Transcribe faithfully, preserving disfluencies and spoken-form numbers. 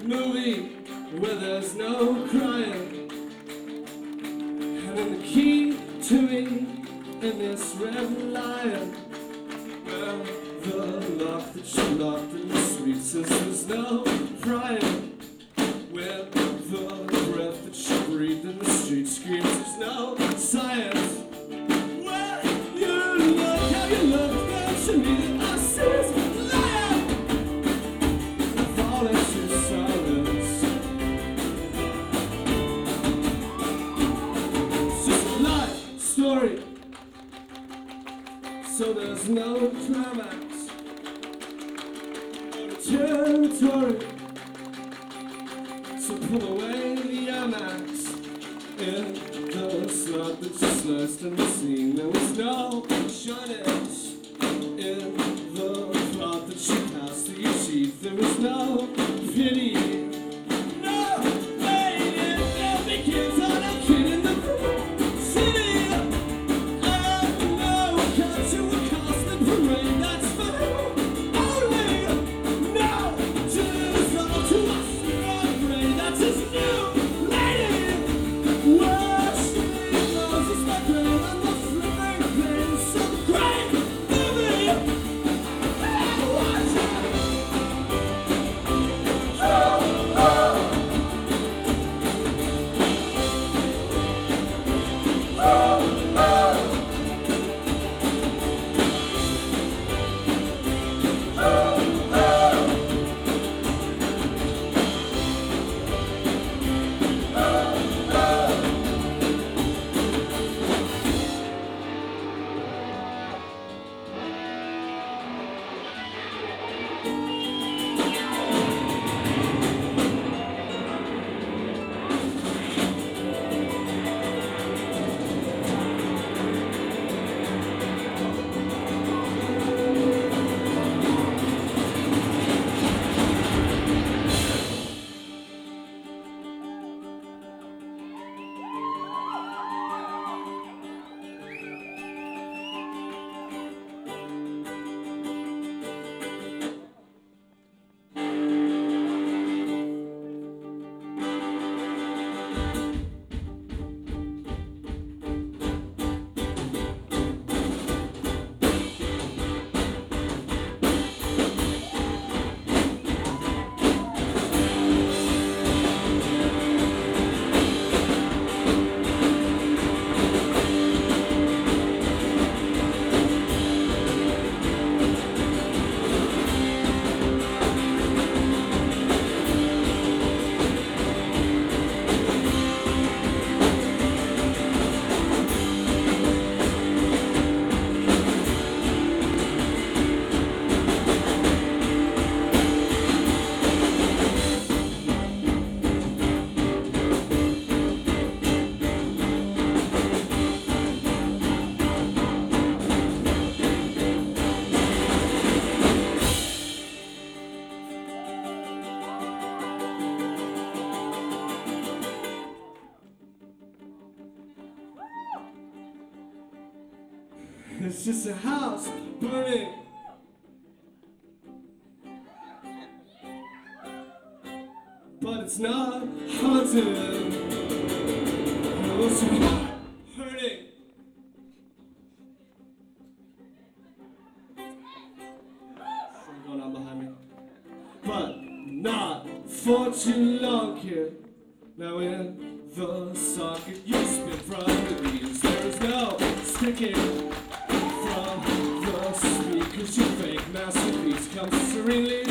movie where there's no crying, and in the key to me in this red lion, well, the lock that she locked in the street says there's no crying. When the breath that she breathed in the street screams there's no science. Well, you look how you look, girl, to me I see it's lying. I fall into silence. It's just a life story, so there's no climax, no territory. So pull away the Amex in the slot that just left in the scene. There was no shortage in the plot that she passed to your teeth. There was no pity. No, lady, it begins on a kid in the city. I know I got to a constant parade. That's fine. Only no to the all to us. That's his new lady. Well, she knows it's my brain. I'm not flipping pain. Some great movie. Watch it. Oh, oh. Oh, oh. It's just a house burning. But it's not haunted. It's your heart hurting. Something going on behind me. But not for too long, kid. Now in the socket you spin from the beams. There is no sticking from the speakers. Your fake masterpiece comes serenely